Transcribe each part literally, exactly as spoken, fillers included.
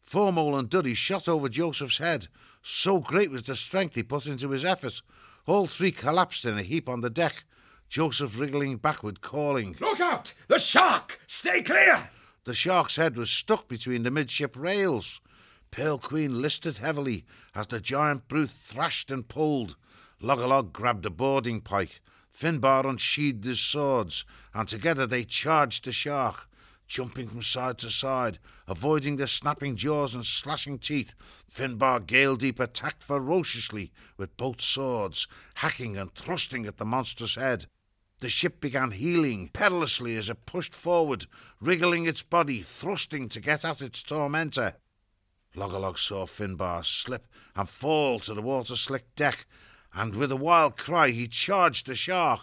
Foremoul and Duddy shot over Joseph's head. So great was the strength he put into his effort. All three collapsed in a heap on the deck, Joseph wriggling backward, calling, "Look out! The shark! Stay clear!" The shark's head was stuck between the midship rails. Pearl Queen listed heavily as the giant brute thrashed and pulled. Log-a-Log grabbed a boarding pike. Finbar unsheathed his swords, and together they charged the shark. Jumping from side to side, avoiding the snapping jaws and slashing teeth, Finbar Galedeep attacked ferociously with both swords, hacking and thrusting at the monster's head. The ship began heeling perilously as it pushed forward, wriggling its body, thrusting to get at its tormentor. Log-a-Log saw Finbar slip and fall to the water-slick deck, and with a wild cry he charged the shark.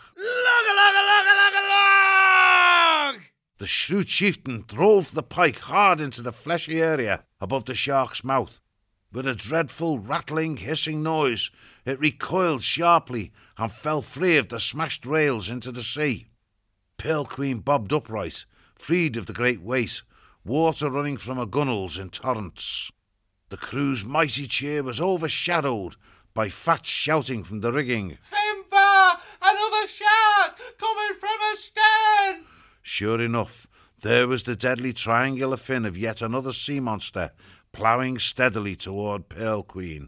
Log-a-Log-a-Log-a-Log-a-Log! The shrewd chieftain drove the pike hard into the fleshy area above the shark's mouth. With a dreadful, rattling, hissing noise, it recoiled sharply and fell free of the smashed rails into the sea. Pearl Queen bobbed upright, freed of the great weight, water running from her gunwales in torrents. The crew's mighty cheer was overshadowed by Fats shouting from the rigging, "Finbar! Another shark coming from astern!" Sure enough, there was the deadly triangular fin of yet another sea monster, ploughing steadily toward Pearl Queen.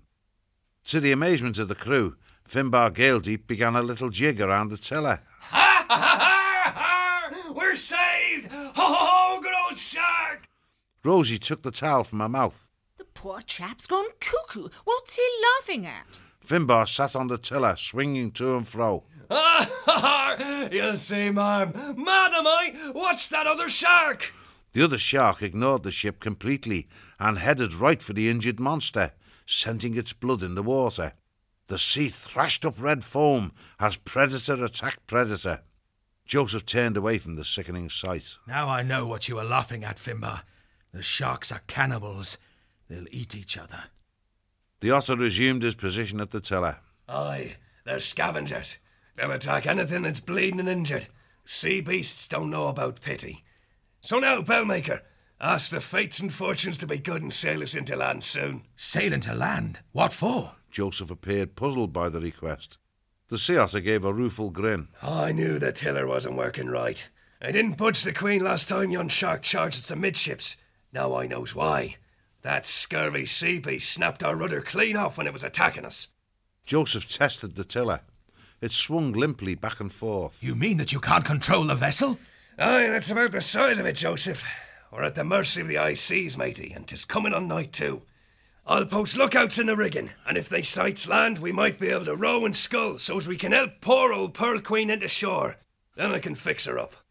To the amazement of the crew, Finbar Galedeep began a little jig around the tiller. Ha ha ha ha! We're saved! Ho ho ho! Good old shark! Rosie took the towel from her mouth. The poor chap's gone cuckoo. What's he laughing at? Finbar sat on the tiller, swinging to and fro. Ha ha ha! You'll see, ma'am. Mad am I? What's that other shark? The other shark ignored the ship completely and headed right for the injured monster, scenting its blood in the water. The sea thrashed up red foam as predator attacked predator. Joseph turned away from the sickening sight. "Now I know what you were laughing at, Finbar. The sharks are cannibals. They'll eat each other." The otter resumed his position at the tiller. Aye, they're scavengers. They'll attack anything that's bleeding and injured. Sea beasts don't know about pity. So now, Bellmaker, ask the fates and fortunes to be good and sail us into land soon. "Sail into land? What for?" Joseph appeared puzzled by the request. The sea otter gave a rueful grin. I knew the tiller wasn't working right. I didn't budge the Queen last time yon shark charged us amidships. Now I knows why. That scurvy sea beast snapped our rudder clean off when it was attacking us. Joseph tested the tiller. It swung limply back and forth. "You mean that you can't control the vessel?" Aye, that's about the size of it, Joseph. We're at the mercy of the high seas, matey, and 'tis coming on night too. I'll post lookouts in the rigging, and if they sights land, we might be able to row and scull so's we can help poor old Pearl Queen into shore. Then I can fix her up.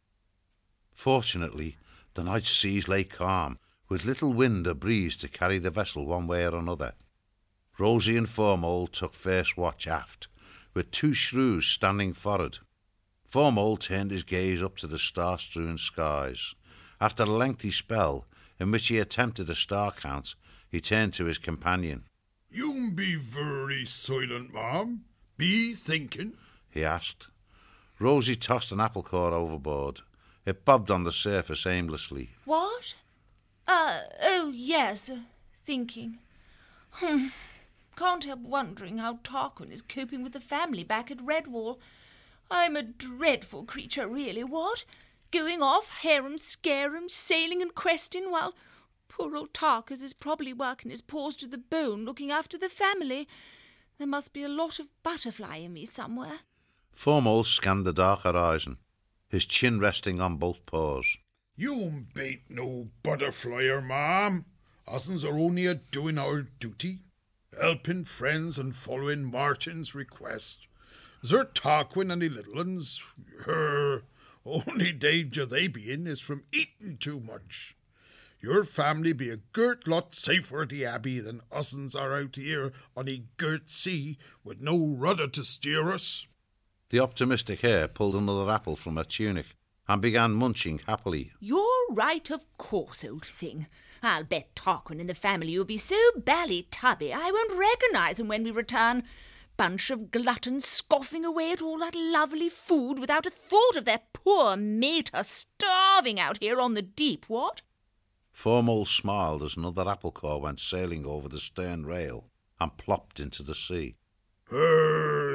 Fortunately, the night seas lay calm, with little wind or breeze to carry the vessel one way or another. Rosie and Foremoul took first watch aft, with two shrews standing forward. Foremoul turned his gaze up to the star-strewn skies. After a lengthy spell, in which he attempted a star count, he turned to his companion. "You be very silent, ma'am. Be thinking," he asked. Rosie tossed an apple core overboard. It bobbed on the surface aimlessly. What? Uh, oh, yes, uh, thinking. Hmm. Can't help wondering how Tarquin is coping with the family back at Redwall. I'm a dreadful creature, really, what? Going off, harum-scarum, sailing and questing, while poor old Tarkus is probably working his paws to the bone looking after the family. There must be a lot of butterfly in me somewhere. Foremoul scanned the dark horizon, his chin resting on both paws. "You bain't no butterflyer, ma'am. Us'ns are only a doing our duty, helping friends and following Martin's request. Sir Tarquin and the little uns, her only danger they be in is from eating too much. Your family be a girt lot safer at the Abbey than us'ns are out here on a girt sea with no rudder to steer us." The optimistic hare pulled another apple from her tunic and began munching happily. You're right, of course, old thing. I'll bet Tarquin and the family will be so bally-tubby I won't recognise them when we return. Bunch of gluttons scoffing away at all that lovely food without a thought of their poor mater starving out here on the deep, what? Foremost smiled as another apple core went sailing over the stern rail and plopped into the sea. Her